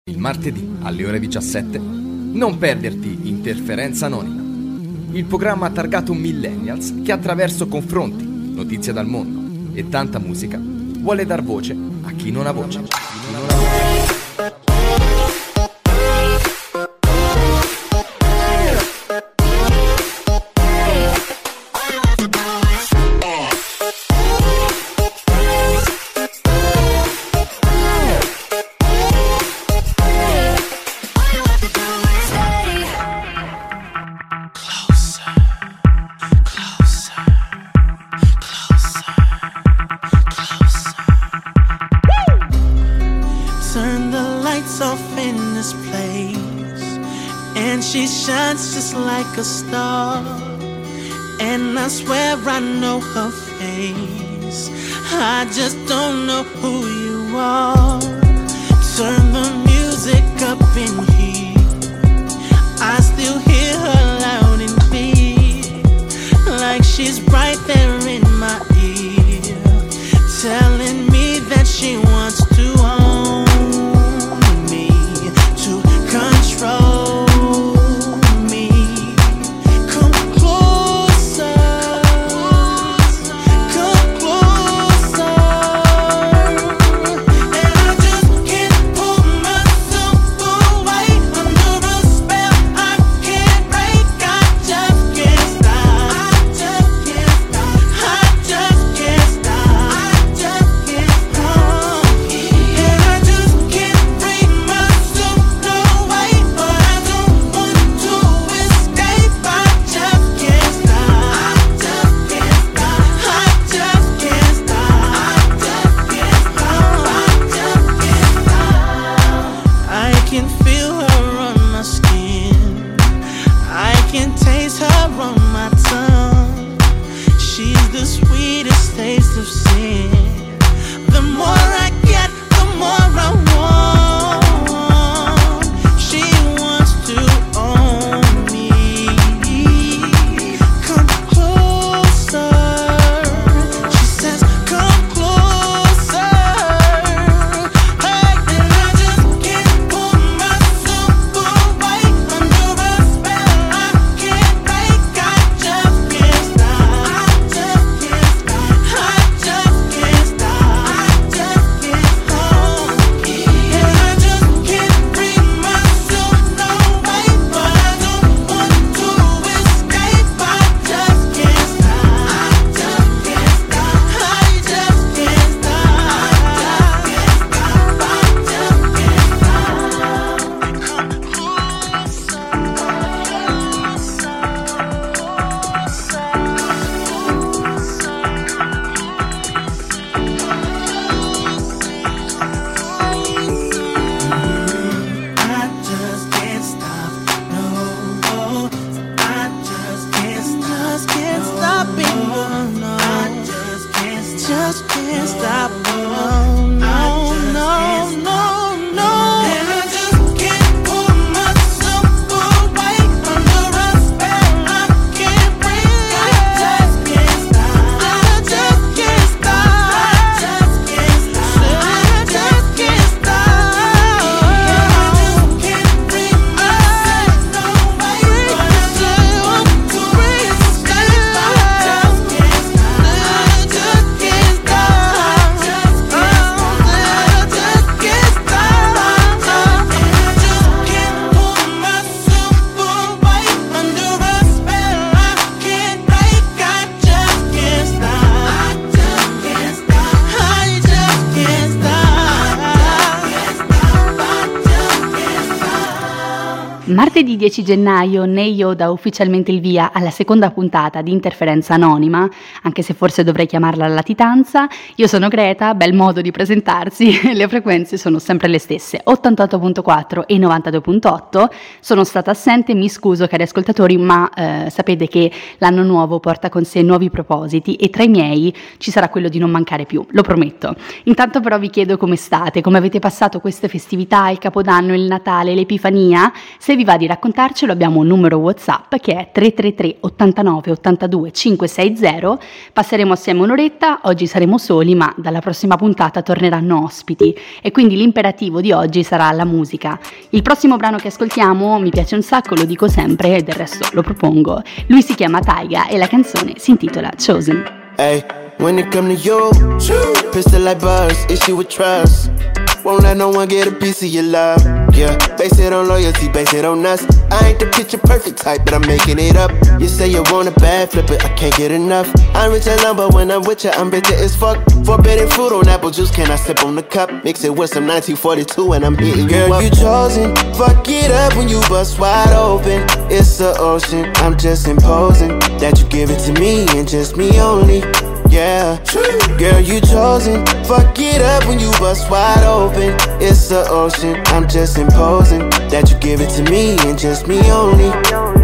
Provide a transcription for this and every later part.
Il martedì alle ore 17 non perderti Interferenza Anonima, il programma targato Millennials che attraverso confronti, notizie dal mondo e tanta musica vuole dar voce a chi non ha voce. Just like a star, and I swear I know her face. I just don't know who you are. Turn the music up in here. I still hear her loud and clear, like she's right there in my ear, telling me that she wants to own me, to control. Martedì 10 gennaio Neio dà ufficialmente il via alla seconda puntata di Interferenza Anonima, anche se forse dovrei chiamarla latitanza. Io sono Greta, bel modo di presentarsi, le frequenze sono sempre le stesse, 88.4 e 92.8. Sono stata assente, mi scuso cari ascoltatori, ma sapete che l'anno nuovo porta con sé nuovi propositi e tra i miei ci sarà quello di non mancare più, lo prometto. Intanto però vi chiedo come state, come avete passato queste festività, il Capodanno, il Natale, l'Epifania, se vi vi va di raccontarcelo abbiamo un numero WhatsApp che è 333 89 82 560. Passeremo assieme un'oretta, oggi saremo soli ma dalla prossima puntata torneranno ospiti e quindi l'imperativo di oggi sarà la musica. Il prossimo brano che ascoltiamo mi piace un sacco, lo dico sempre e del resto lo propongo. Lui si chiama Taiga e la canzone si intitola Chosen. Hey, when it come to you, pistol like buzz, issue with trust. Won't let no one get a piece of your love. Yeah, base it on loyalty, base it on us. I ain't the picture perfect type, but I'm making it up. You say you want a bad flip it, I can't get enough. I'm rich alone, but when I'm with you, I'm bitter as fuck. Forbidden fruit on apple juice, can I sip on the cup? Mix it with some 1942 and I'm hitting you up. Girl, you chosen, fuck it up when you bust wide open. It's the ocean, I'm just imposing that you give it to me and just me only. Yeah, girl, you chosen. Fuck it up when you bust wide open. It's the ocean, I'm just imposing that you give it to me and just me only.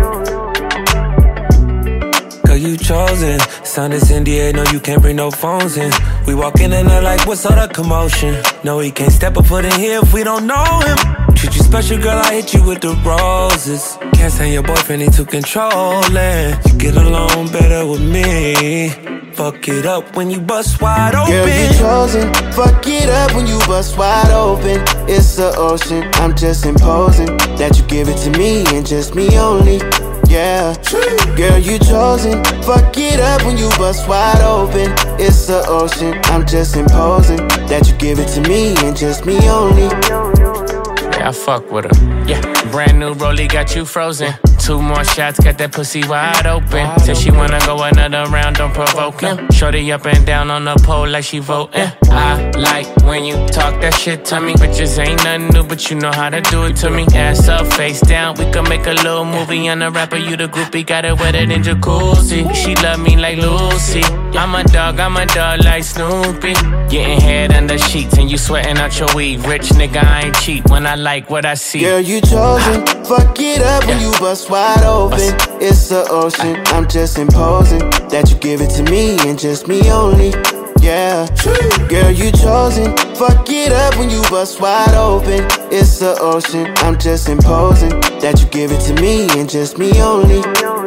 Girl, you chosen. Sound is NDA, no, you can't bring no phones in. We walk in and they're like, what's all the commotion? No, he can't step a foot in here if we don't know him. Treat you special, girl, I hit you with the roses. Can't stand your boyfriend, he too controlling. You get along better with me. Fuck it up when you bust wide open. Girl, you chosen. Fuck it up when you bust wide open. It's the ocean, I'm just imposing that you give it to me and just me only. Yeah, girl, you chosen. Fuck it up when you bust wide open. It's the ocean, I'm just imposing that you give it to me and just me only. Yeah, I fuck with her. Yeah, brand new rollie got you frozen. 2 more shots, got that pussy wide open. Said she wanna go another round, don't provoke him. Shorty up and down on the pole like she voting. I like when you talk that shit to me. Bitches ain't nothing new, but you know how to do it to me. Ass up, face down, we can make a little movie. On the rapper, you the groupie, got it wetter than jacuzzi. She love me like Lucy. I'm a dog like Snoopy. Getting head under sheets and you sweating out your weed. Rich nigga, I ain't cheap when I like what I see. Girl, you chosen. Fuck it up when you bust wide open. It's the ocean, I'm just imposing that you give it to me and just me only. Yeah, girl, you chosen. Fuck it up when you bust wide open. It's the ocean, I'm just imposing that you give it to me and just me only.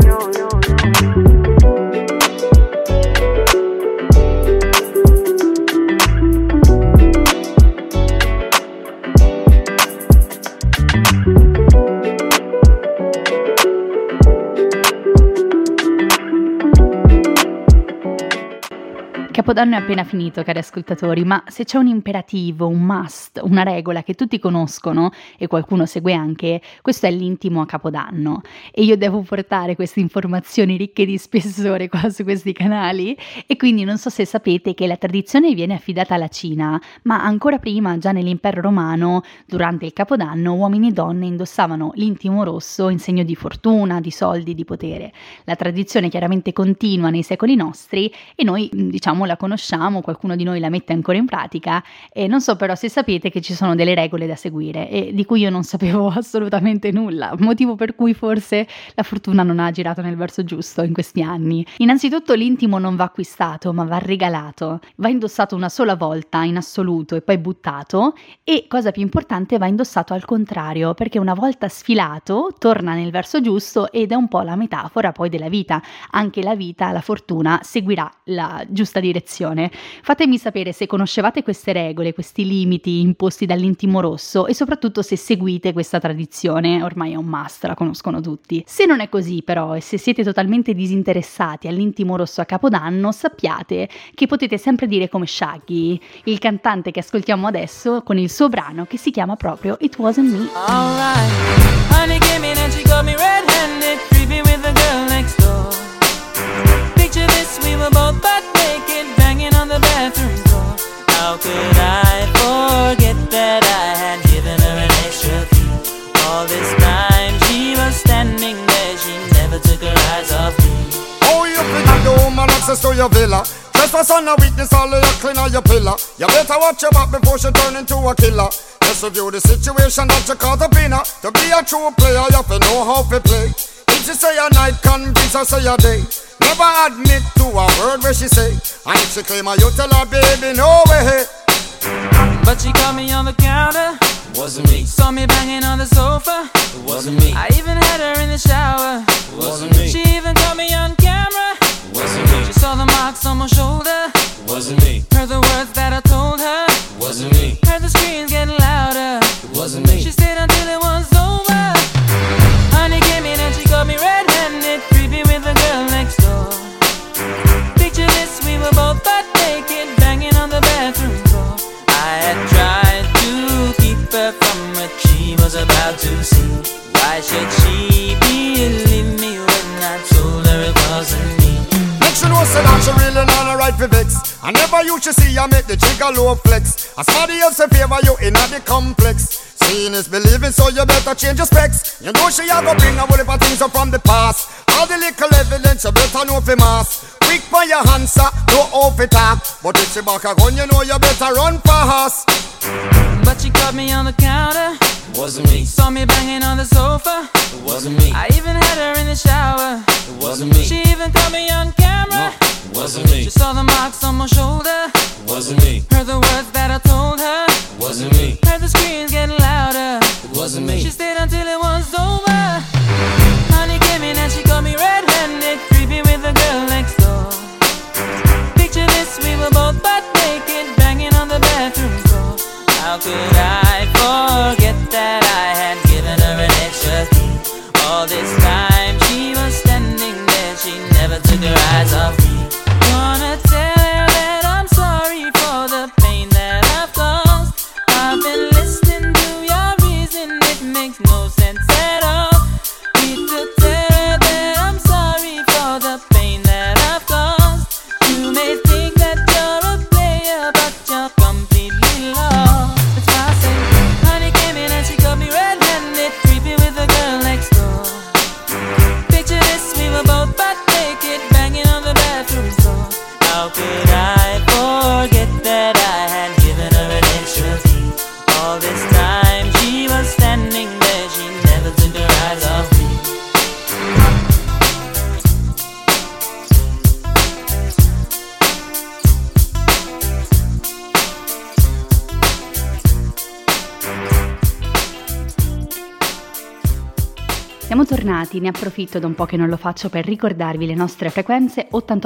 Capodanno è appena finito, cari ascoltatori, ma se c'è un imperativo, un must, una regola che tutti conoscono e qualcuno segue anche, questo è l'intimo a Capodanno. E io devo portare queste informazioni ricche di spessore qua su questi canali e quindi non so se sapete che la tradizione viene affidata alla Cina, ma ancora prima, già nell'impero romano, durante il Capodanno, uomini e donne indossavano l'intimo rosso in segno di fortuna, di soldi, di potere. La tradizione chiaramente continua nei secoli nostri e noi, diciamo, la conosciamo, qualcuno di noi la mette ancora in pratica e non so però se sapete che ci sono delle regole da seguire e di cui io non sapevo assolutamente nulla, motivo per cui forse la fortuna non ha girato nel verso giusto in questi anni. Innanzitutto l'intimo non va acquistato ma va regalato, va indossato una sola volta in assoluto e poi buttato e, cosa più importante, va indossato al contrario perché una volta sfilato torna nel verso giusto ed è un po' la metafora poi della vita, anche la vita, la fortuna seguirà la giusta direzione. Fatemi sapere se conoscevate queste regole, questi limiti imposti dall'intimo rosso e soprattutto se seguite questa tradizione, ormai è un must, la conoscono tutti. Se non è così però e se siete totalmente disinteressati all'intimo rosso a Capodanno, sappiate che potete sempre dire come Shaggy, il cantante che ascoltiamo adesso con il suo brano che si chiama proprio It Wasn't Me. Alright, honey came in and she got me red-handed, creepy with the girl next door. Picture this, we were both butt naked, banging on the bathroom door. How could I forget that I had given her an extra key? All this time she was standing there, she never took her eyes off me. Oh, you think I do woman access to your villa? Trespass on a weakness, all of your clean on your pillar. You better watch your back before she turn into a killer. Just review the situation that you call the winner. To be a true player, you have to know how to play. If she say a night, convince her say a day. Never admit to a word where she say. And if she claim her, you tell her, baby, no way. But she caught me on the counter, wasn't me. Saw me banging on the sofa, It wasn't me. I even had her in the shower. It wasn't me. She even caught me on camera. It wasn't me. She saw the marks on my shoulder. It wasn't me. Heard the words that I told her. It wasn't me. Heard the screams getting louder. It wasn't me. She stayed until it was over. Honey came in and she got me red-handed, creepy with the girl next door. Picture this, we were both butt naked, banging on the bathroom floor. I had tried to keep her from what she was about to see. Why should she believe me when I told her it wasn't me? She know say that she really not a right for vex. I never used to see her make the jigger low flex. As somebody else in favor you in the complex. Seeing is believing, so you better change your specs. You know she a go bring a whole heap of things up from the past. All the little evidence you better know for mass. Quick for your answer, no off it talk. But if she back a gun, you know you better run fast. But she caught me on the counter. It wasn't me. Saw me banging on the sofa. It wasn't me. I even had her in the shower. It wasn't me. She even caught me on camera. It wasn't me. She saw the marks on my shoulder. It wasn't me. Heard the words that I told her. It wasn't me. Heard the screams getting louder. It wasn't me. She stayed until it was over. Honey came in and she got me red-handed, creepy with the girl next door. Picture this, we were both butt naked, banging on the bathroom floor. How could I forget that I had given her an extra key? All this time she was standing there, she never took her eyes off me. Wanna tell her that I'm sorry for the pain that I've caused. I've been listening to your reason, it makes no sense at all. Need to tell her that I'm sorry for the pain that I've caused. You may think that you're a player, but you're completely lost. That's why I say, honey came in and she got me red-handed, creepy with the girl next door. Picture this, we were both butt naked, banging on the bathroom floor. How could I forget that I had given her an extra key? All this time she was standing there, she never took her eyes off me. Siamo tornati, ne approfitto da un po' che non lo faccio per ricordarvi le nostre frequenze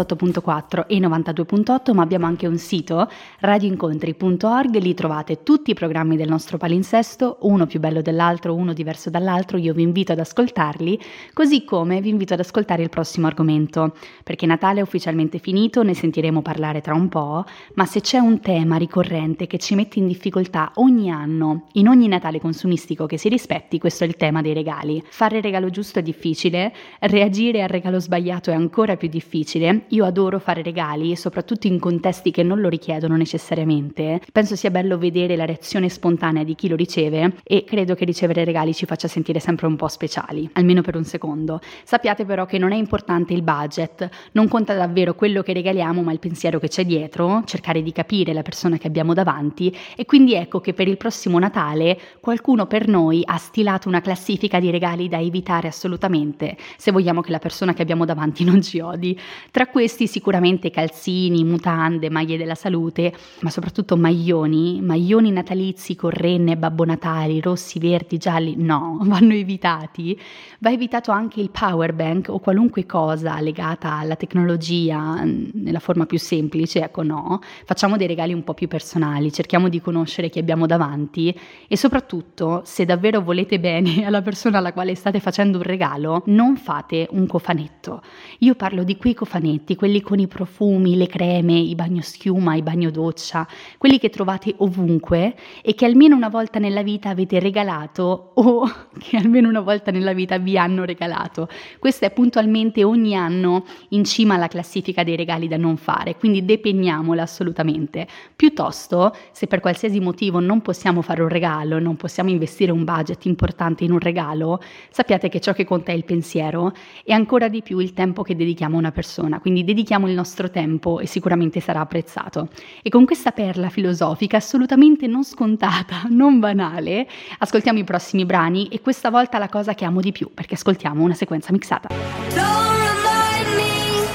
88.4 e 92.8, ma abbiamo anche un sito, radioincontri.org, lì trovate tutti i programmi del nostro palinsesto, uno più bello dell'altro, uno diverso dall'altro, io vi invito ad ascoltarli, così come vi invito ad ascoltare il prossimo argomento, perché Natale è ufficialmente finito, ne sentiremo parlare tra un po', ma se c'è un tema ricorrente che ci mette in difficoltà ogni anno, in ogni Natale consumistico che si rispetti, questo è il tema dei regali. Fare regalo giusto è difficile, reagire al regalo sbagliato è ancora più difficile. Io adoro fare regali, soprattutto in contesti che non lo richiedono necessariamente. Penso sia bello vedere la reazione spontanea di chi lo riceve e credo che ricevere regali ci faccia sentire sempre un po' speciali, almeno per un secondo. Sappiate però che non è importante il budget, non conta davvero quello che regaliamo, ma il pensiero che c'è dietro, cercare di capire la persona che abbiamo davanti, e quindi ecco che per il prossimo Natale qualcuno per noi ha stilato una classifica di regali da evitare assolutamente se vogliamo che la persona che abbiamo davanti non ci odi. Tra questi sicuramente calzini, mutande, maglie della salute, ma soprattutto maglioni natalizi con renne, Babbo Natale, rossi, verdi, gialli, no, vanno evitati. Va evitato anche il power bank o qualunque cosa legata alla tecnologia nella forma più semplice, ecco no. Facciamo dei regali un po' più personali, cerchiamo di conoscere chi abbiamo davanti e soprattutto, se davvero volete bene alla persona alla quale state facendo un regalo, non fate un cofanetto. Io parlo di quei cofanetti, quelli con i profumi, le creme, i bagnoschiuma, i bagnodoccia, quelli che trovate ovunque e che almeno una volta nella vita avete regalato o che almeno una volta nella vita vi hanno regalato. Questo è puntualmente ogni anno in cima alla classifica dei regali da non fare, quindi depegniamola assolutamente. Piuttosto, se per qualsiasi motivo non possiamo fare un regalo, non possiamo investire un budget importante in un regalo, sappiate che ciò che conta è il pensiero e ancora di più il tempo che dedichiamo a una persona, quindi dedichiamo il nostro tempo e sicuramente sarà apprezzato. E con questa perla filosofica assolutamente non scontata, non banale, ascoltiamo i prossimi brani e questa volta la cosa che amo di più, perché ascoltiamo una sequenza mixata. Don't remind me,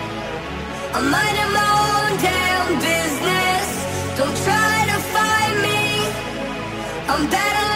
I'm minding my own damn business. Don't try to find me, I'm better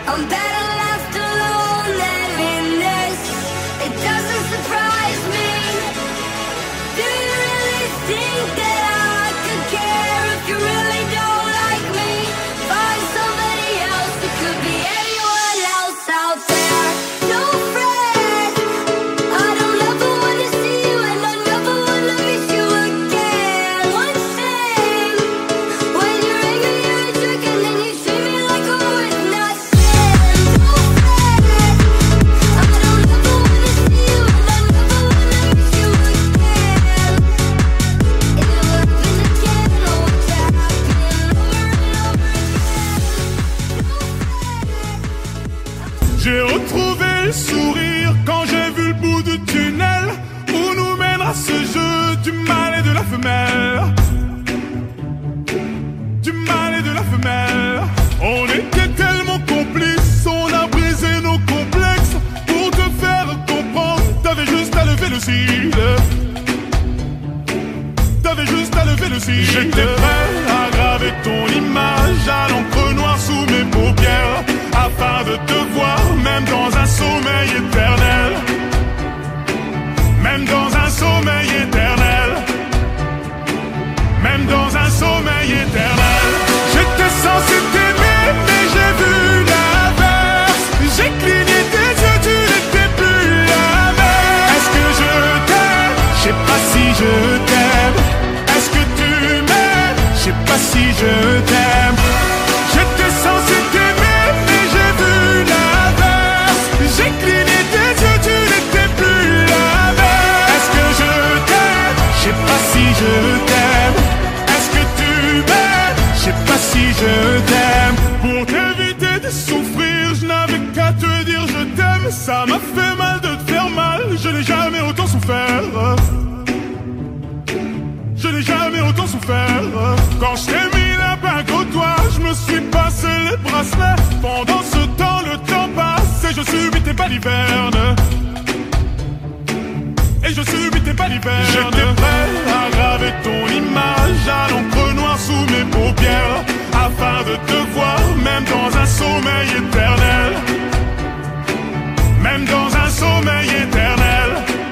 I'm better left alone than in this. It doesn't surprise me. Do you really think that I could care if you really don't like me? Find somebody else, it could be anyone else out there. No fret, I don't ever wanna see you and I never wanna miss you again. One thing, when you're angry you're a jerk and then you treat me like I'm worth nothing. No fret, I don't ever wanna see you and I never wanna miss you again. It'll happen again, oh it's happening over and over again. J'ai retrouvé le sourire quand j'ai vu le bout du tunnel où nous mènera ce jeu du mâle et de la femelle. Du mâle et de la femelle. On était tellement complices, on a brisé nos complexes pour te faire comprendre. T'avais juste à lever le cil. T'avais juste à lever le cil. J'étais prêt à graver ton image à l'encre noire sous mes paupières afin de te voir même dans un sommeil éternel. Même dans un sommeil éternel. Même dans un sommeil éternel. J'étais censé t'aimer mais j'ai vu l'inverse. J'ai cligné tes yeux, tu n'étais plus la même. Est-ce que je t'aime? Je sais pas si je t'aime. Est-ce que tu m'aimes? Je sais pas si je t'aime. J'étais censé t'aimer mais j'ai vu l'inverse. J'ai cligné tes yeux, tu n'étais plus la même. Est-ce que je t'aime? Je sais pas si je t'aime. Est-ce que tu m'aimes? Je sais pas si je t'aime. Pour t'éviter de souffrir, je n'avais qu'à te dire je t'aime. Ça m'a fait mal de te faire mal, je n'ai jamais autant souffert. Je n'ai jamais autant souffert. Quand je t'ai mis la bague au doigt, je me suis passé les bracelets. Pendant ce temps, le temps passe et je subis tes balivernes. Et je subis tes balivernes. J'étais prêt à graver ton image à l'encre noire sous mes paupières afin de te voir même dans un sommeil éternel. Même dans un sommeil éternel.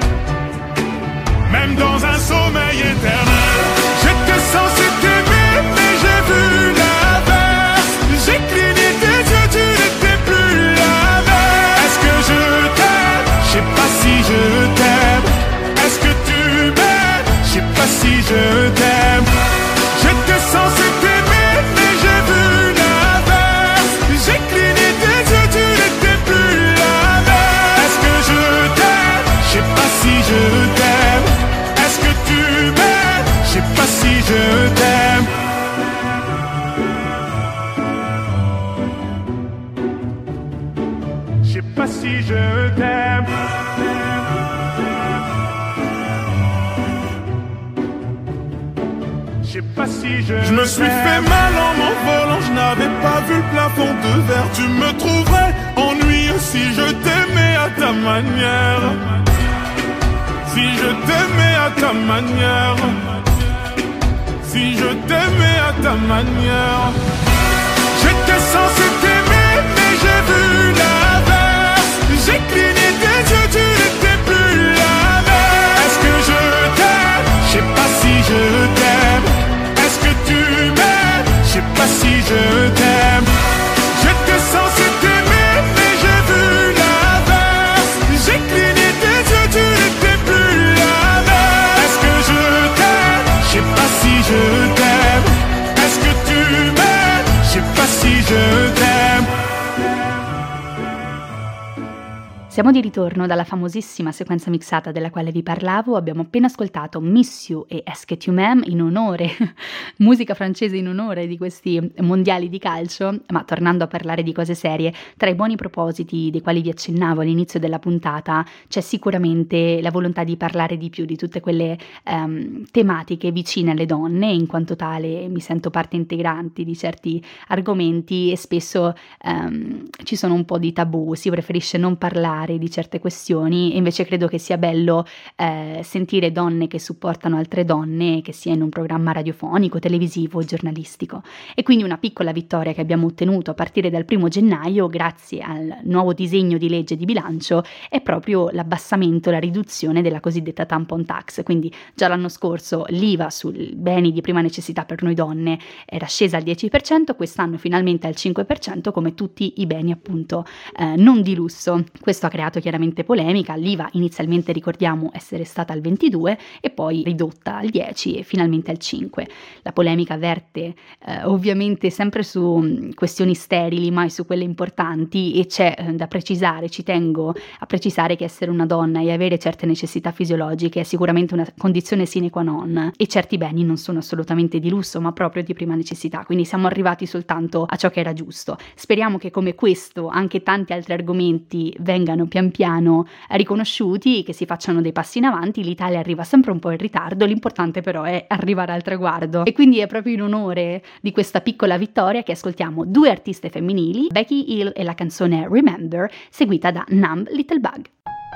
Même dans un sommeil éternel. J'étais censé t'aimer mais j'ai vu l'inverse. J'ai cligné tes yeux, tu n'étais plus la même. Est-ce que je t'aime? Je sais pas si je t'aime. Est-ce que tu m'aimes? Je sais pas si je t'aime. J'étais censé t'aimer mais j'ai vu l'inverse. J'ai cligné tes yeux, tu n'étais plus la même. Est-ce que je t'aime? Je sais pas si je t'aime. Est-ce que tu m'aimes? Je sais pas si je t'aime. Je sais pas si je t'aime. Je sais pas si je me suis fait mal en m'envolant, je n'avais pas vu le plafond de verre. Tu me trouverais ennuyeux si je t'aimais à ta manière. Si je t'aimais à ta manière. Si je t'aimais à ta manière. J'étais censé t'aimer mais j'ai vu l'inverse. J'ai cligné tes yeux, tu n'étais plus la même. Est-ce que je t'aime? Je sais pas si je t'aime. Est-ce que tu m'aimes? Je sais pas si je t'aime. J'étais censé t'aimer mais j'ai vu l'inverse. J'ai cligné tes yeux, tu n'étais plus la même. Est-ce que je t'aime? Je sais pas si je t'aime. Est-ce que tu m'aimes? Je sais pas si je t'aime. Siamo di ritorno dalla famosissima sequenza mixata della quale vi parlavo. Abbiamo appena ascoltato Miss You e Est-ce que tu m'aimes in onore, musica francese in onore di questi mondiali di calcio. Ma tornando a parlare di cose serie, tra i buoni propositi dei quali vi accennavo all'inizio della puntata c'è sicuramente la volontà di parlare di più di tutte quelle tematiche vicine alle donne. In quanto tale mi sento parte integrante di certi argomenti e spesso ci sono un po' di tabù, si preferisce non parlare parlare di certe questioni, e invece credo che sia bello sentire donne che supportano altre donne, che sia in un programma radiofonico, televisivo o giornalistico. E quindi una piccola vittoria che abbiamo ottenuto a partire dal 1 gennaio grazie al nuovo disegno di legge di bilancio è proprio l'abbassamento, la riduzione della cosiddetta tampon tax. Quindi già l'anno scorso l'IVA sui beni di prima necessità per noi donne era scesa al 10%, quest'anno finalmente al 5%, come tutti i beni appunto non di lusso. Questo ha creato chiaramente polemica. L'IVA inizialmente, ricordiamo, essere stata al 22% e poi ridotta al 10% e finalmente al 5%. La polemica verte ovviamente sempre su questioni sterili, mai su quelle importanti, e c'è da precisare, ci tengo a precisare, che essere una donna e avere certe necessità fisiologiche è sicuramente una condizione sine qua non, e certi beni non sono assolutamente di lusso ma proprio di prima necessità, quindi siamo arrivati soltanto a ciò che era giusto. Speriamo che come questo anche tanti altri argomenti vengano pian piano riconosciuti, che si facciano dei passi in avanti. L'Italia arriva sempre un po' in ritardo, l'importante però è arrivare al traguardo, e quindi è proprio in onore di questa piccola vittoria che ascoltiamo due artiste femminili, Becky Hill e la canzone Remember, seguita da Numb Little Bug.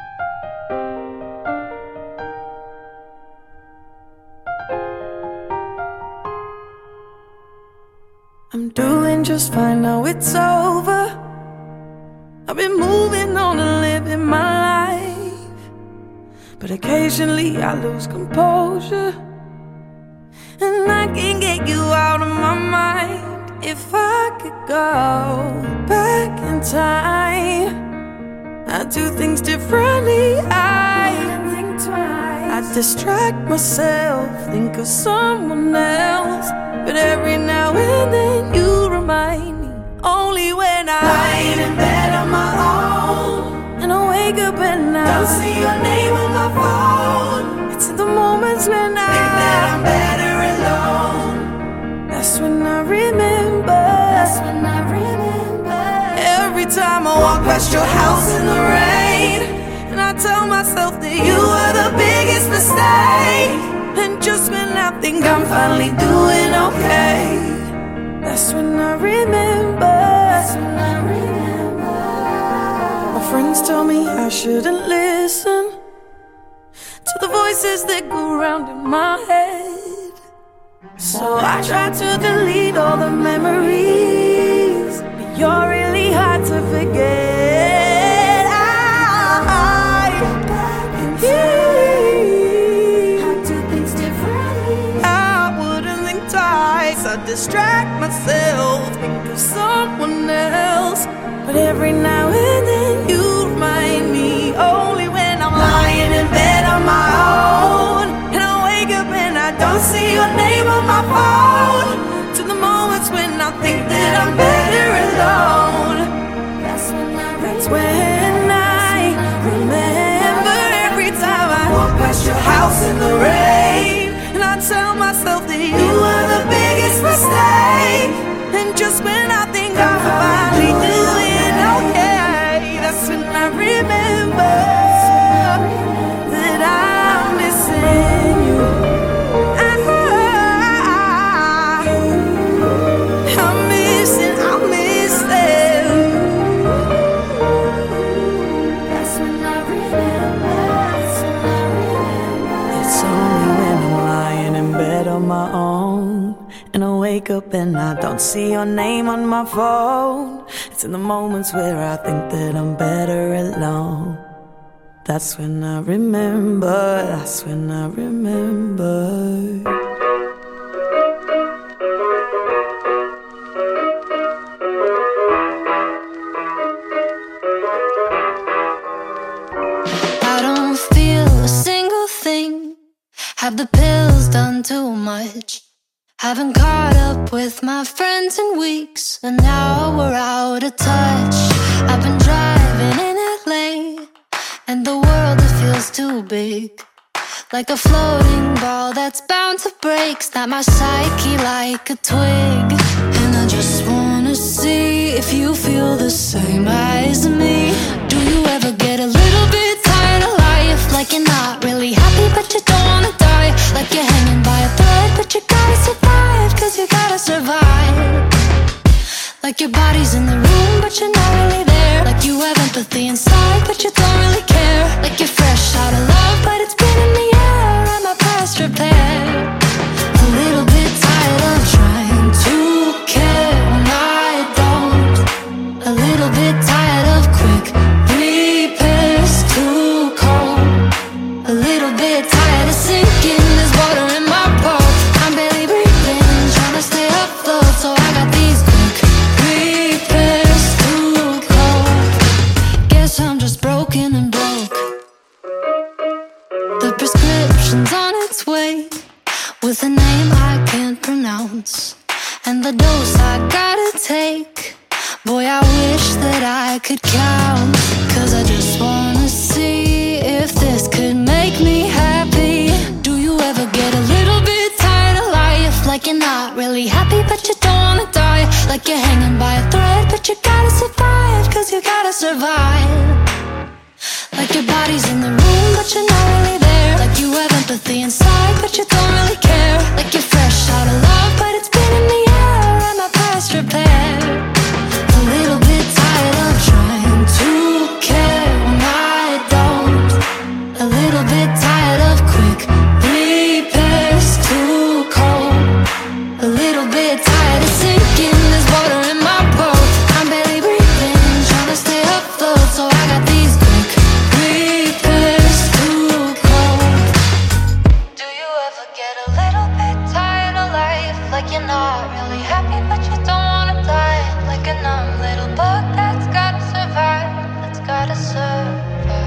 I'm doing just fine now it's over. I've been moving on and living my life, but occasionally I lose composure, and I can't get you out of my mind. If I could go back in time, I'd do things differently. I'd think twice. I'd distract myself, think of someone else, but every now and then you remind me. Only when I'm lying in bed on my own, and I wake up and I don't see your name on my phone. It's in the moments when I think that I'm better alone. That's when I remember. That's when I remember. Every time I walk past your house in the rain, and I tell myself that you were the biggest mistake. And just when I think I'm finally doing okay, that's when I remember. That's when I remember. My friends tell me I shouldn't listen to the voices that go round in my head, so I try to delete all the memories, but you're really hard to forget. I can do things differently. I wouldn't think twice. I distract myself, think of someone else, but every now and then you remind me. Only when I'm lying in bed on my own, and I wake up and I don't see your name on my phone. To the moments when I think that I'm better alone, that's when I remember. Every time I walk past your house in the rain, and I tell myself that you were the biggest mistake. And just when I think I'm finally doing okay, that's when I remember that I'm missing you. I'm missing. That's when I remember. That's when I remember. It's only when I'm lying in bed on my own, and I wake up and I don't see your name on my phone. It's in the moments where I think that I'm better alone. That's when I remember. That's when I remember. Have the pills done too much? Haven't caught up with my friends in weeks, and now we're out of touch. I've been driving in LA, and the world, it feels too big, like a floating ball that's bound to break. Snap my psyche like a twig, and I just wanna see if you feel the same as me. Do you ever get a little bit tired of life, like you're not really happy but you don't wanna die? Like you're hanging by a thread, but you gotta survive, 'cause you gotta survive. Like your body's in the room, but you're not really there. Like you have empathy inside, but you don't really care. Like you're fresh out of love, but it's been in the air, and my past repair. A little bit tired of trying to care when I don't. A little bit tired of quick repairs, too cold. A little bit tired of sinking, there's water in my boat. I'm barely breathing, trying to stay afloat, so I got these quick repairs, too cold. Guess I'm just broken and broke. The prescription's on its way, with a name I can't pronounce, and the dose I gotta take. Boy, I wish that I could count, 'cause I just wanna see if this could make me happy. Do you ever get a little bit tired of life? Like you're not really happy, but you don't wanna die. Like you're hanging by a thread, but you gotta survive, 'cause you gotta survive. Like your body's in the room, but you're not really there. Like you have empathy inside, but you don't really care. Like you're fresh out of love, but it's been in the air, and my past repair. A little bit tired of trying to care when I don't. A little bit tired of quick repairs, too cold. A little bit tired of sinking, there's water in my boat. I'm barely breathing, trying to stay afloat, so I got these quick repairs, too cold. Do you ever get a little bit tired of life? Like you're not really happy, but you don't wanna die. Like a numb little bug that's gotta survive, that's gotta survive.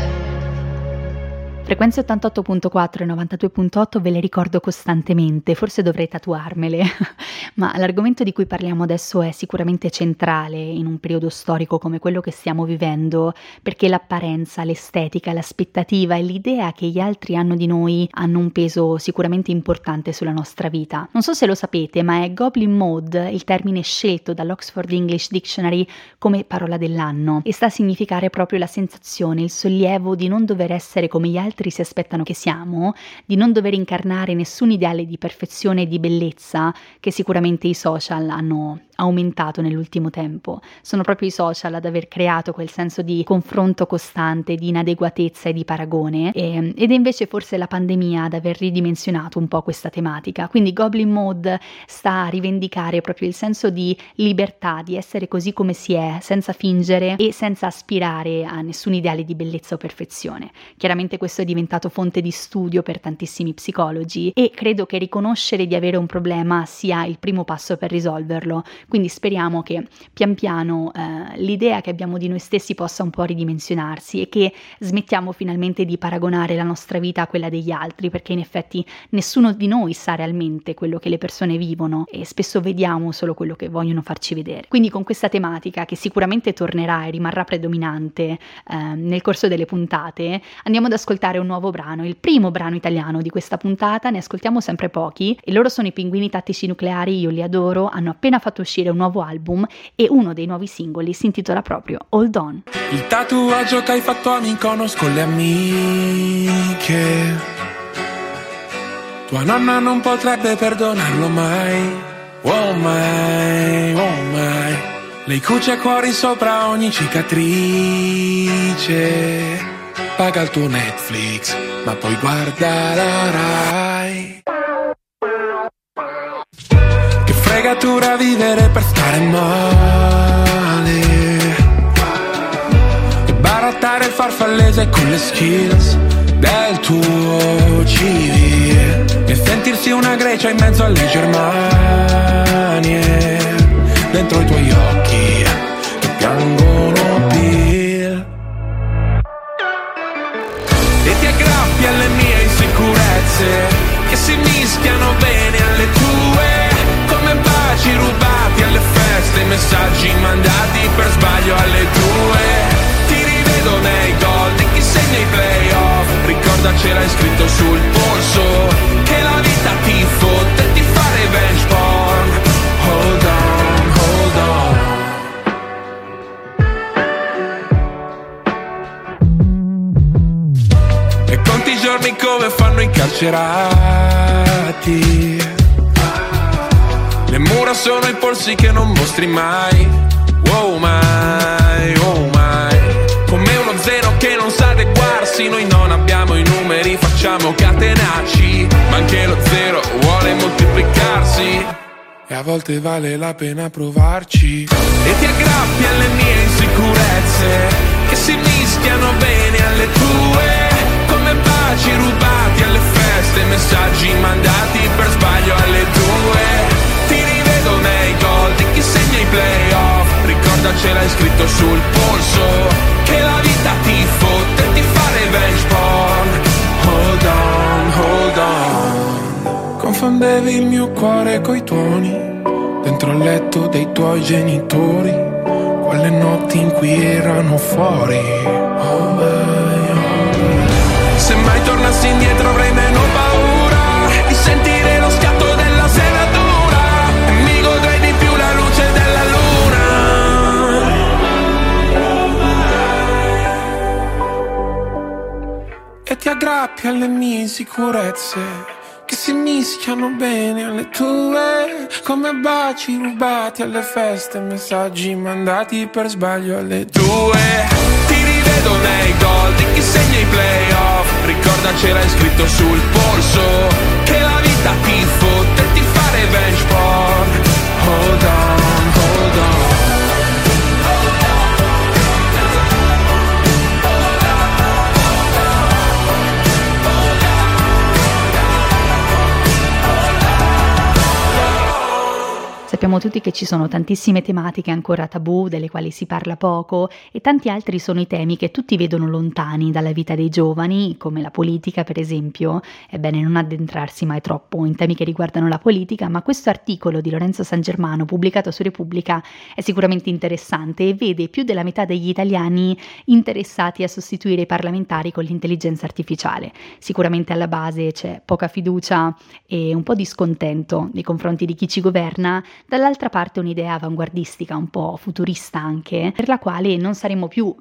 Frequenze 88.4 e 92.8 ve le ricordo costantemente, forse dovrei tatuarmele, ma l'argomento di cui parliamo adesso è sicuramente centrale in un periodo storico come quello che stiamo vivendo, perché l'apparenza, l'estetica, l'aspettativa e l'idea che gli altri hanno di noi hanno un peso sicuramente importante sulla nostra vita. Non so se lo sapete, ma è Goblin Mode il termine scelto dall'Oxford English Dictionary come parola dell'anno, e sta a significare proprio la sensazione, il sollievo di non dover essere come gli altri si aspettano che siamo, di non dover incarnare nessun ideale di perfezione e di bellezza che sicuramente i social hanno aumentato nell'ultimo tempo. Sono proprio i social ad aver creato quel senso di confronto costante, di inadeguatezza e di paragone, ed è invece forse la pandemia ad aver ridimensionato un po' questa tematica. Quindi Goblin Mode sta a rivendicare proprio il senso di libertà, di essere così come si è, senza fingere e senza aspirare a nessun ideale di bellezza o perfezione. Chiaramente questo è diventato fonte di studio per tantissimi psicologi, e credo che riconoscere di avere un problema sia il primo passo per risolverlo. Quindi speriamo che pian piano l'idea che abbiamo di noi stessi possa un po' ridimensionarsi, e che smettiamo finalmente di paragonare la nostra vita a quella degli altri, perché in effetti nessuno di noi sa realmente quello che le persone vivono, e spesso vediamo solo quello che vogliono farci vedere. Quindi con questa tematica, che sicuramente tornerà e rimarrà predominante nel corso delle puntate, andiamo ad ascoltare un nuovo brano, il primo brano italiano di questa puntata. Ne ascoltiamo sempre pochi, e loro sono i Pinguini Tattici Nucleari. Io li adoro, hanno appena fatto uscire un nuovo album e uno dei nuovi singoli si intitola proprio Hold On. Il tatuaggio che hai fatto a Mykonos con le amiche, tua nonna non potrebbe perdonarlo mai. Oh mai, oh mai. Lei cuce cuori sopra ogni cicatrice, paga il tuo Netflix ma poi guarda la Rai. Che fregatura vivere per stare male, e barattare il farfallese con le skills del tuo CV, e sentirsi una Grecia in mezzo alle Germanie, dentro i tuoi occhi che piangono Bill, e ti aggrappi alle mie insicurezze che si mischiano bene alle tue, come baci rubati alle feste, messaggi mandati per sbaglio alle 2. Ti rivedo nei gol di chi sei nei playoff, ricordacela scritto sul polso, che la vita ti fotte e ti fa revenge porn. Hold on, hold on. E conti i giorni come fanno i carcerati, le mura sono i polsi che non mostri mai, oh my, oh my. Come uno zero che non sa adeguarsi, noi non abbiamo i numeri, facciamo catenacci, ma anche lo zero vuole moltiplicarsi. E a volte vale la pena provarci. E ti aggrappi alle mie insicurezze che si mischiano bene alle tue, come baci rubati alle feste, messaggi mandati per sbaglio alle 2. Ti rivedo nei gol di chi segna i playoff, ricordacela scritto sul polso, che la vita ti fotte e ti fa revenge porn. Hold on, hold on. Confondevi il mio cuore coi tuoni, dentro il letto dei tuoi genitori, quelle notti in cui erano fuori. Oh my, oh my. Se mai tornassi indietro avrei meno paura di sentire lo scatto della serratura e mi godrei di più la luce della luna. E ti aggrappi alle mie insicurezze che si mischiano bene alle tue, come baci rubati alle feste, messaggi mandati per sbaglio alle 2. Ti rivedo nei gol di chi segna i playoff, ricordacela scritto sul polso, che la vita ti fotte e ti fa revenge porn. Hold on, hold on. Sappiamo tutti che ci sono tantissime tematiche ancora tabù, delle quali si parla poco, e tanti altri sono i temi che tutti vedono lontani dalla vita dei giovani, come la politica per esempio. È bene non addentrarsi mai troppo in temi che riguardano la politica, ma questo articolo di Lorenzo San Germano pubblicato su Repubblica è sicuramente interessante e vede più della metà degli italiani interessati a sostituire i parlamentari con l'intelligenza artificiale. Sicuramente alla base c'è poca fiducia e un po' di scontento nei confronti di chi ci governa, dall'altra parte un'idea avanguardistica, un po' futurista anche, per la quale non saremo più,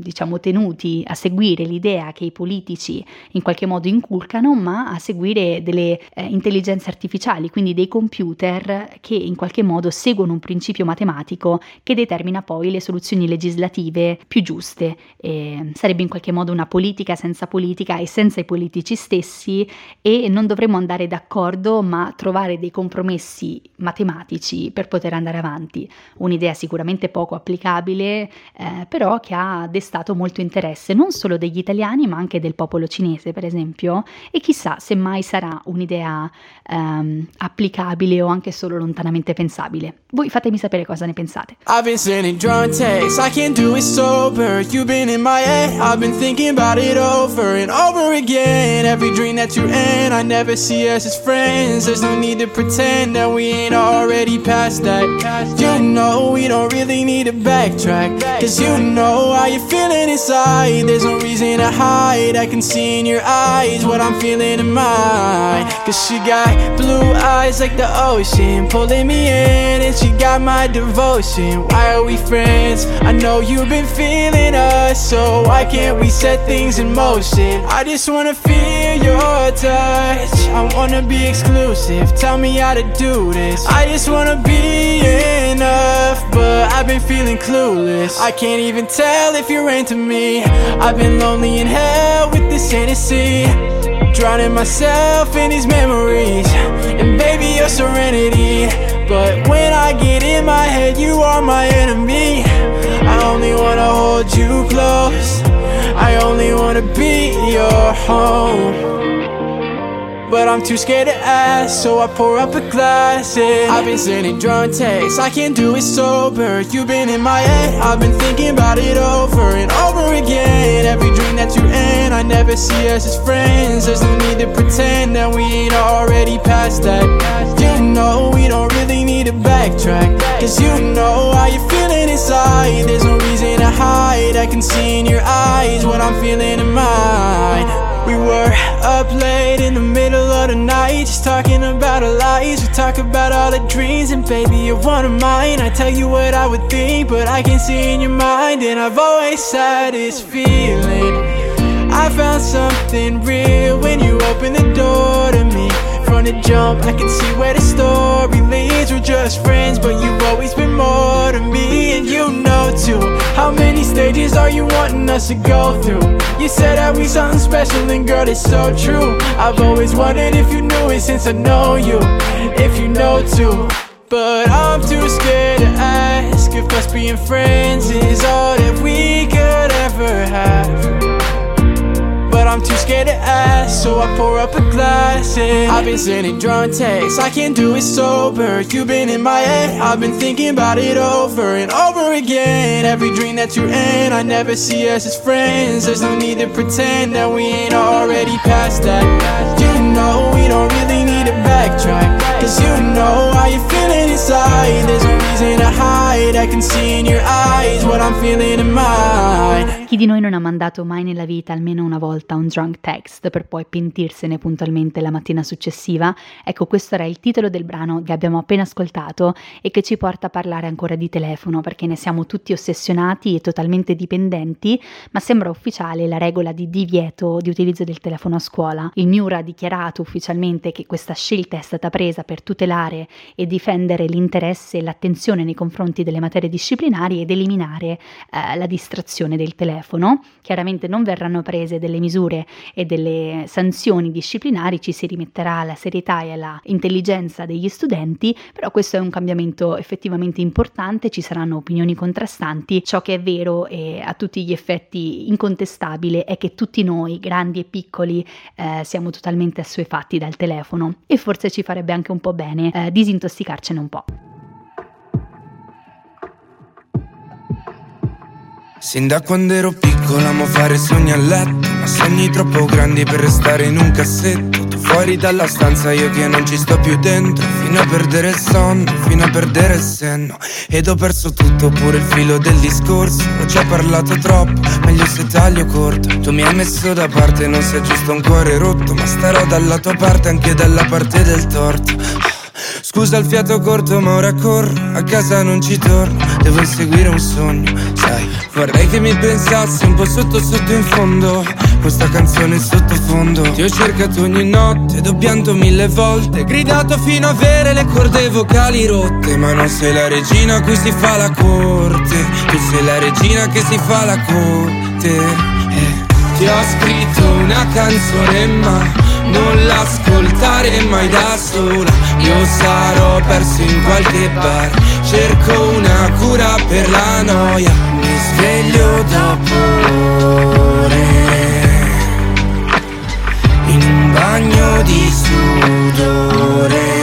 tenuti a seguire l'idea che i politici in qualche modo inculcano, ma a seguire delle intelligenze artificiali, quindi dei computer che in qualche modo seguono un principio matematico che determina poi le soluzioni legislative più giuste. Sarebbe in qualche modo una politica senza politica e senza i politici stessi, e non dovremmo andare d'accordo ma trovare dei compromessi matematici per poter andare avanti. Un'idea sicuramente poco applicabile, però che ha destato molto interesse non solo degli italiani ma anche del popolo cinese per esempio, e chissà se mai sarà un'idea applicabile o anche solo lontanamente pensabile. Voi fatemi sapere cosa ne pensate. I've been sending drunk texts, I can't do it sober. You've been in my head, I've been thinking about it over and over again. Every dream that you're in, I never see us as friends. There's no need to pretend that we ain't already past that. You know we don't really need to backtrack, cause you know how you're feeling inside. There's no reason to hide, I can see in your eyes what I'm feeling in mine. Cause she got blue eyes like the ocean, pulling me in, and she got my devotion. Why are we friends? I know you've been feeling us, so why can't we set things in motion? I just wanna feel your touch, I wanna be exclusive, tell me how to do this. I just wanna be enough, but I've been feeling clueless. I can't even tell if you're into me. I've been lonely in hell with this Hennessy, drowning myself in these memories, and baby your serenity. But when I get in my head, you are my enemy. I only wanna hold you close, I only wanna be your home. But I'm too scared to ask, so I pour up a glass and I've been sending drunk texts, I can't do it sober. You've been in my head, I've been thinking about it over and over again. Every dream that you're in, I never see us as friends. There's no need to pretend that we ain't already past that. You know we don't really need to backtrack, cause you know how you're feeling inside. There's no reason to hide, I can see in your eyes what I'm feeling in mine. We were up late in the middle of the night, just talking about our lives. We talk about all the dreams, and baby you're one of mine. I tell you what I would think, but I can see in your mind. And I've always had this feeling I found something real when you opened the door to me. From the jump I can see where the story leads. We're just friends, but you've always been more to me. And you know stages are you wanting us to go through? You said that we something special and girl, it's so true. I've always wondered if you knew it since I know you, if you know too. But I'm too scared to ask if us being friends is all that we could ever have. But I'm too scared to ask, so I pour up a glass and I've been sending drunk texts, I can't do it sober. You've been in my head, I've been thinking about it over and over again. Every dream that you're in, I never see us as friends. There's no need to pretend that we ain't already past that. You know we don't really need to backtrack, cause you know how you're feeling inside. There's no reason to hide, I can see in your eyes what I'm feeling in mine. Chi di noi non ha mandato mai nella vita almeno una volta un drunk text per poi pentirsene puntualmente la mattina successiva? Ecco, questo era il titolo del brano che abbiamo appena ascoltato e che ci porta a parlare ancora di telefono, perché ne siamo tutti ossessionati e totalmente dipendenti, ma sembra ufficiale la regola di divieto di utilizzo del telefono a scuola. Il MIUR ha dichiarato ufficialmente che questa scelta è stata presa per tutelare e difendere l'interesse e l'attenzione nei confronti delle materie disciplinari ed eliminare la distrazione del telefono. Chiaramente non verranno prese delle misure e delle sanzioni disciplinari, ci si rimetterà alla serietà e alla intelligenza degli studenti, però questo è un cambiamento effettivamente importante, ci saranno opinioni contrastanti. Ciò che è vero e a tutti gli effetti incontestabile è che tutti noi, grandi e piccoli, siamo totalmente assuefatti dal telefono e forse ci farebbe anche un po' bene disintossicarcene un po'. Sin da quando ero piccolo amo fare sogni a letto, ma sogni troppo grandi per restare in un cassetto. Tu fuori dalla stanza, io che non ci sto più dentro, fino a perdere il sonno, fino a perdere il senno. Ed ho perso tutto, pure il filo del discorso. Ho già parlato troppo, meglio se taglio corto. Tu mi hai messo da parte, non sei giusto un cuore rotto, ma starò dalla tua parte, anche dalla parte del torto. Scusa il fiato corto ma ora corro, a casa non ci torno, devo inseguire un sogno, sai. Vorrei che mi pensassi un po' sotto sotto in fondo, questa canzone in sottofondo. Ti ho cercato ogni notte ed ho pianto 1000 volte, gridato fino a avere le corde vocali rotte. Ma non sei la regina a cui si fa la corte, tu sei la regina che si fa la corte. Ti ho scritto una canzone ma non l'ascoltare mai da sola. Io sarò perso in qualche bar, cerco una cura per la noia. Mi sveglio dopo ore in un bagno di sudore.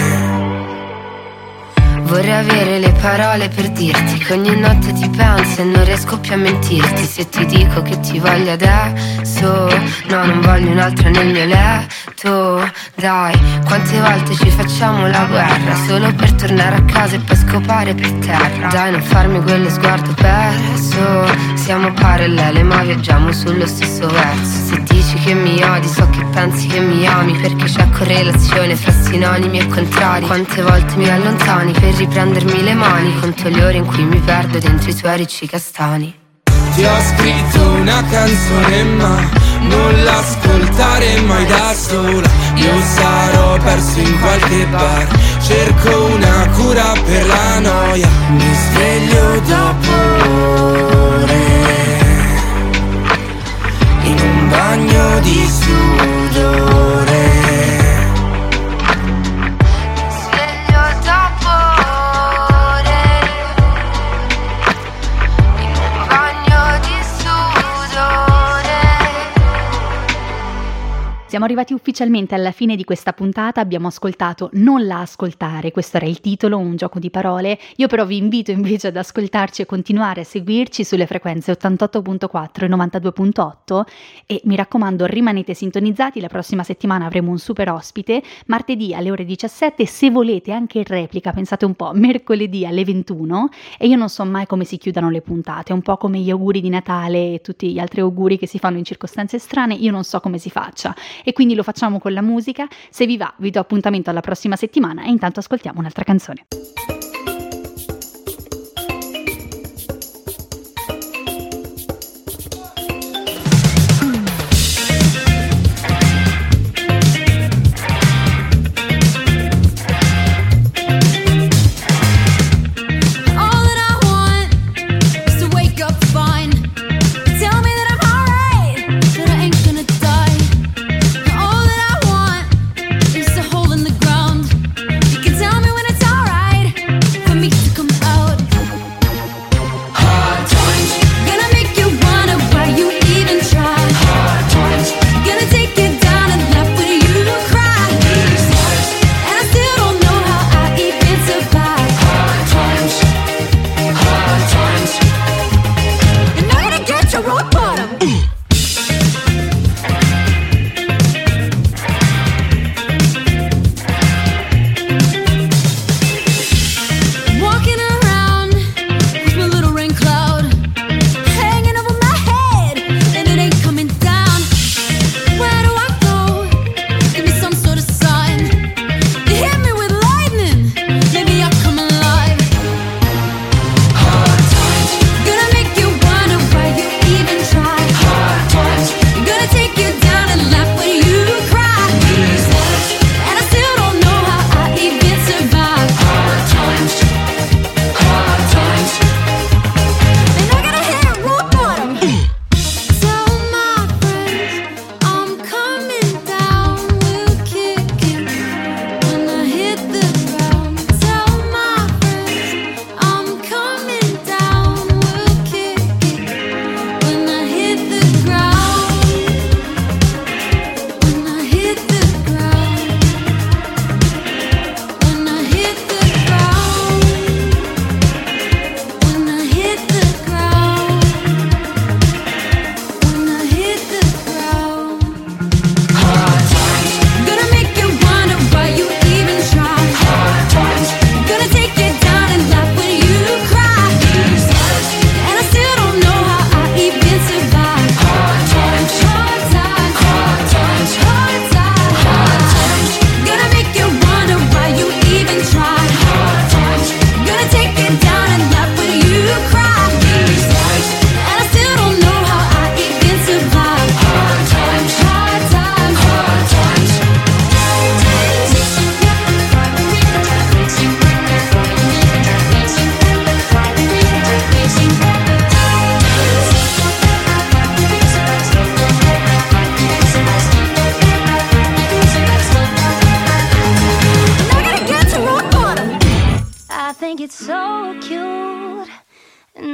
Vorrei avere le parole per dirti che ogni notte ti penso e non riesco più a mentirti. Se ti dico che ti voglio adesso, no, non voglio un'altra nel mio letto. Dai, quante volte ci facciamo la guerra solo per tornare a casa e poi scopare per terra. Dai, non farmi quello sguardo perso, siamo parallele ma viaggiamo sullo stesso verso. Se dici che mi odi, so che pensi che mi ami, perché c'è correlazione fra sinonimi e contrari. Quante volte mi allontani per riprendermi le mani, conto le ore in cui mi perdo dentro i tuoi ricci castani. Ti ho scritto una canzone ma non l'ascoltare mai da sola. Io sarò perso in qualche bar, cerco una cura per la noia. Mi sveglio dopo ore in un bagno di sudore. Siamo arrivati ufficialmente alla fine di questa puntata, abbiamo ascoltato Non la ascoltare, questo era il titolo, un gioco di parole. Io però vi invito invece ad ascoltarci e continuare a seguirci sulle frequenze 88.4 e 92.8 e mi raccomando rimanete sintonizzati, la prossima settimana avremo un super ospite, martedì alle ore 17, se volete anche in replica, pensate un po', mercoledì alle 21 e io non so mai come si chiudano le puntate, un po' come gli auguri di Natale e tutti gli altri auguri che si fanno in circostanze strane, io non so come si faccia. E quindi lo facciamo con la musica. Se vi va, vi do appuntamento alla prossima settimana e intanto ascoltiamo un'altra canzone. All that I want is to wake up fine.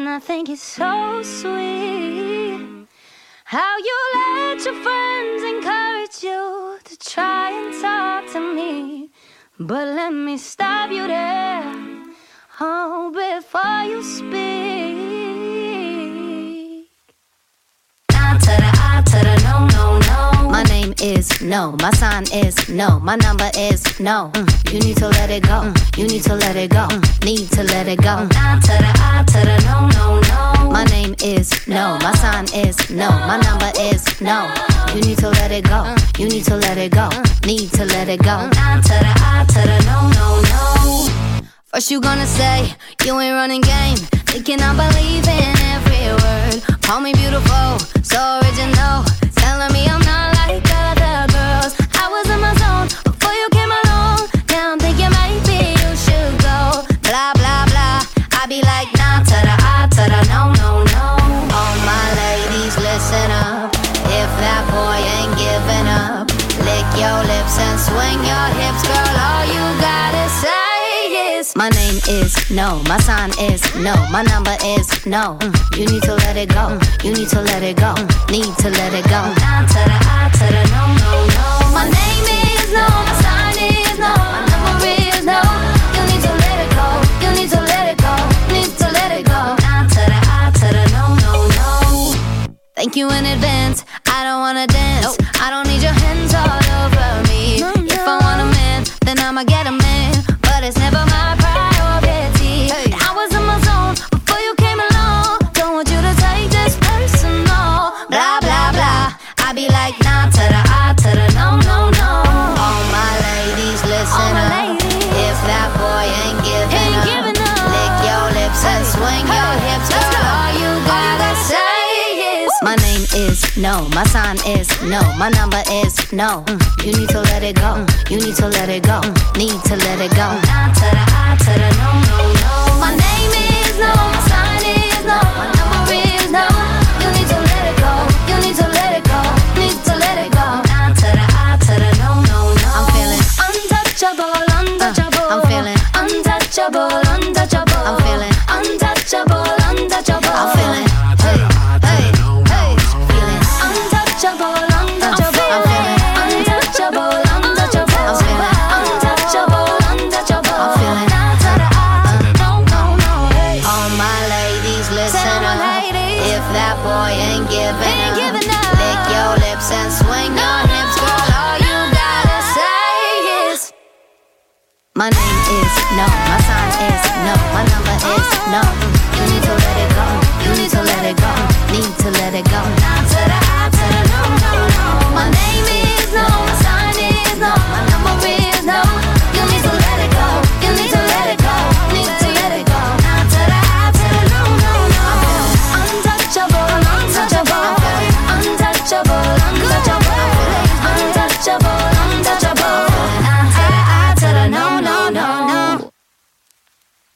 I think it's so sweet how you let your friends encourage you to try and talk to me. But let me stop you there, oh, before you speak. I to the I to the no, no, no. My name is no, my sign is no, my number is no. You need to let it go, you need to let it go, need to let it go. I to the no, no, no. My name is no, my sign is no, my number is no. You need to let it go, you need to let it go, need to let it go. I to the no, no, no. First you gonna say you ain't running game, thinking I believe in every word. Call me beautiful, so original, telling me I'm not like other girls. I was in my zone before you came along. Now I'm thinking maybe you should go. Blah, blah, blah. I be like, nah, to the I, to the no, no, no. All my ladies, listen up. If that boy ain't giving up, lick your lips and swing your hips, girl. All you gotta say is my name is no, my sign is no, my number is no. You need to let it go, you need to let it go, need to let it go. Down to the I, to the no, no, no. My name is no, my sign is no, my number is no. You need to let it go, you need to let it go, need to let it go. Down to the I, to the no, no, no. Thank you in advance, I don't wanna dance, I don't need your hands all over me. If I want a man, then I'ma get a man, but it's never my priority. I was in my zone before you came along. Don't want you to take this personal. Blah, blah, blah. I be like, nah, to the I, to the no, no, no. All my ladies, listen up. If that boy ain't giving up, lick your lips and swing your hips, girl. All you gotta say is my name is no, my sign is no, my number is no. You need to let it go, you need to let it go, need to let it go. Down to the I, to the no, no, no. My name is no, my sign is no, my number is no. You need to let it go, you need to let it go, need to let it go. Down to the I, to the no, no, no. I'm feeling untouchable, untouchable. I'm feeling untouchable, untouchable. I'm feeling untouchable, untouchable. I'm feeling hey, hey, hey. Feeling untouchable, untouchable. I'm feeling untouchable, untouchable. I'm feeling untouchable, untouchable. I'm feeling no, no, no. All my ladies, listen up. If that boy ain't giving up, lick your lips and swing your hips, girl. All you gotta say is my name is no, my sign is no, my number is no. You need to